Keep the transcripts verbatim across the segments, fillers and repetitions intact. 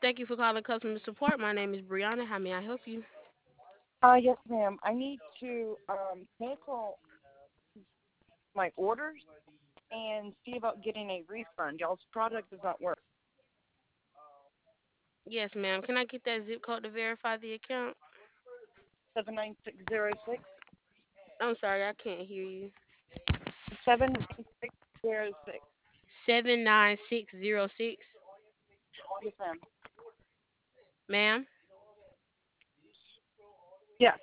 Thank you for calling customer support. My name is Brianna. How may I help you? Uh, yes, ma'am. I need to um, cancel my orders and see about getting a refund. Y'all's product does not work. Yes, ma'am. Can I get that zip code to verify the account? Seven nine six zero six I'm sorry, I can't hear you. seven nine six zero six. Seven nine six zero six, Yes, ma'am. ma'am. Yes.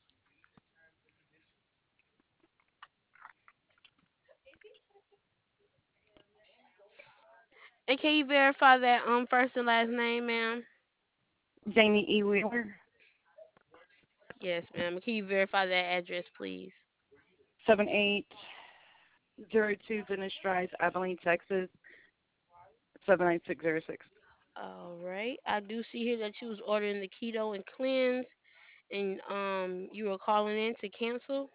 And can you verify that um first and last name, ma'am? Jamie E. Wheeler, Yes, ma'am. Can you verify that address, please? seven eight zero two Venice Drive, Abilene, Texas, seven nine six zero six. All right. I do see here that you was ordering the keto and cleanse, and um you were calling in to cancel.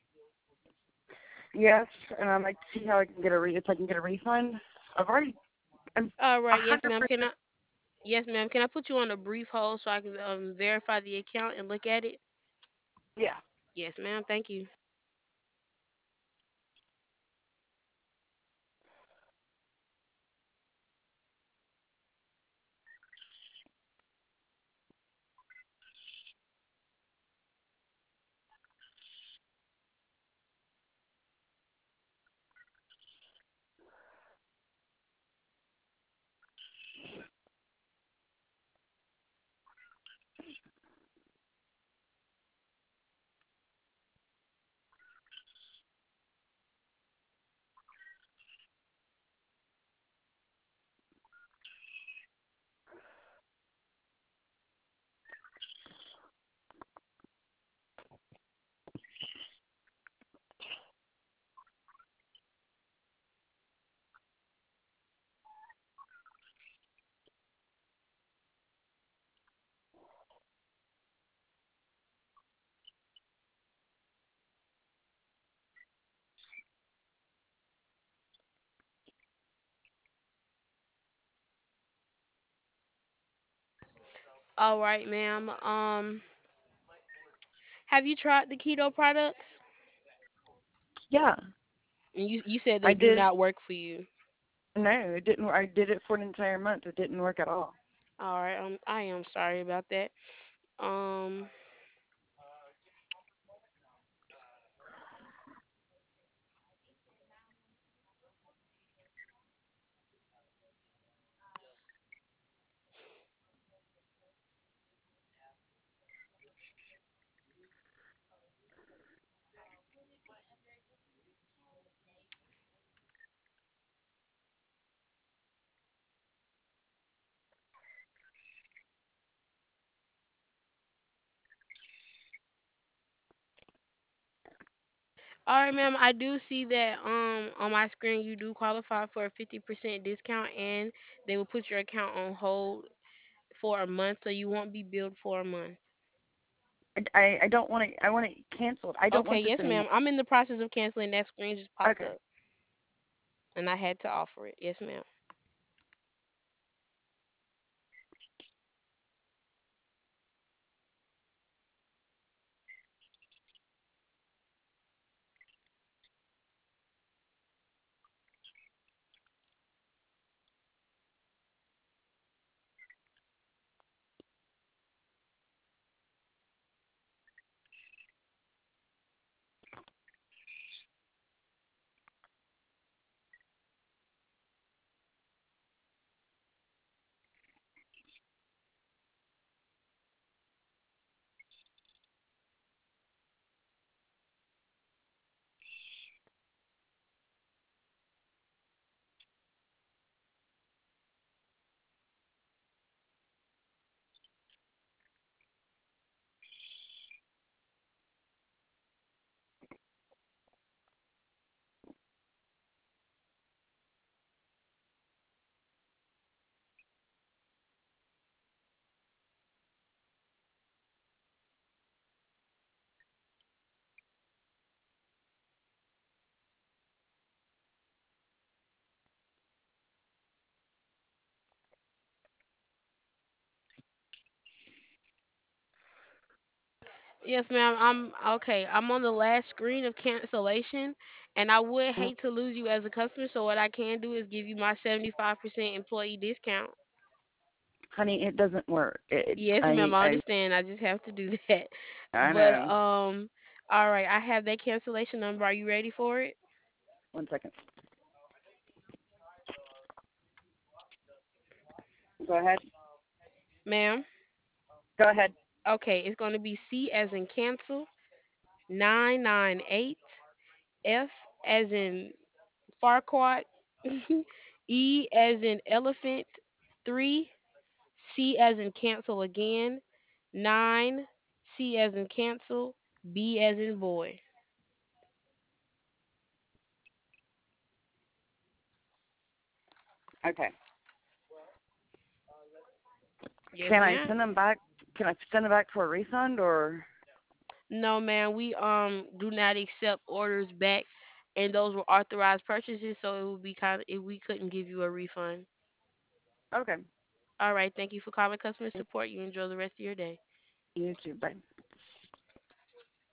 Yes, and I'd like to see how I can get a re- if I can get a refund. I've already, I'm All a right. Yes, hundred ma'am. Can percent. I? Yes, ma'am. Can I put you on a brief hold so I can um verify the account and look at it? Yeah. Yes, ma'am. Thank you. All right, ma'am. Um, have you tried the keto products? Yeah. And you you said I they do did. not work for you. No, it didn't. I did it for an entire month. It didn't work at all. All right. Um, I am sorry about that. Um, all right, ma'am. I do see that um on my screen you do qualify for a fifty percent discount, and they will put your account on hold for a month, so you won't be billed for a month. I, I, I don't want to. I want it canceled. I don't Okay. want this Yes, anymore. ma'am. I'm in the process of canceling. That screen just popped Okay. up, and I had to offer it. Yes, ma'am. Yes, ma'am. I'm okay. I'm on the last screen of cancellation, and I would Mm, hate to lose you as a customer. So what I can do is give you my seventy-five percent employee discount. honey, it doesn't work. It, Yes, I, ma'am. I I, understand. I just have to do that. I But know. um, all right. I have that cancellation number. Are you ready for it, One second. Go ahead. ma'am? Go ahead. Okay. It's going to be C as in cancel nine nine eight, F as in Farquaad, E as in elephant three, C as in cancel again, nine, C as in cancel, B as in boy. Okay. Yes, Can I ma'am. send them back? Can I send them back for a refund or? No, ma'am. We um do not accept orders back, and those were authorized purchases, so it would be kind of if we couldn't give you a refund. Okay. All right. Thank you for calling customer support. You enjoy the rest of your day. You too. Bye.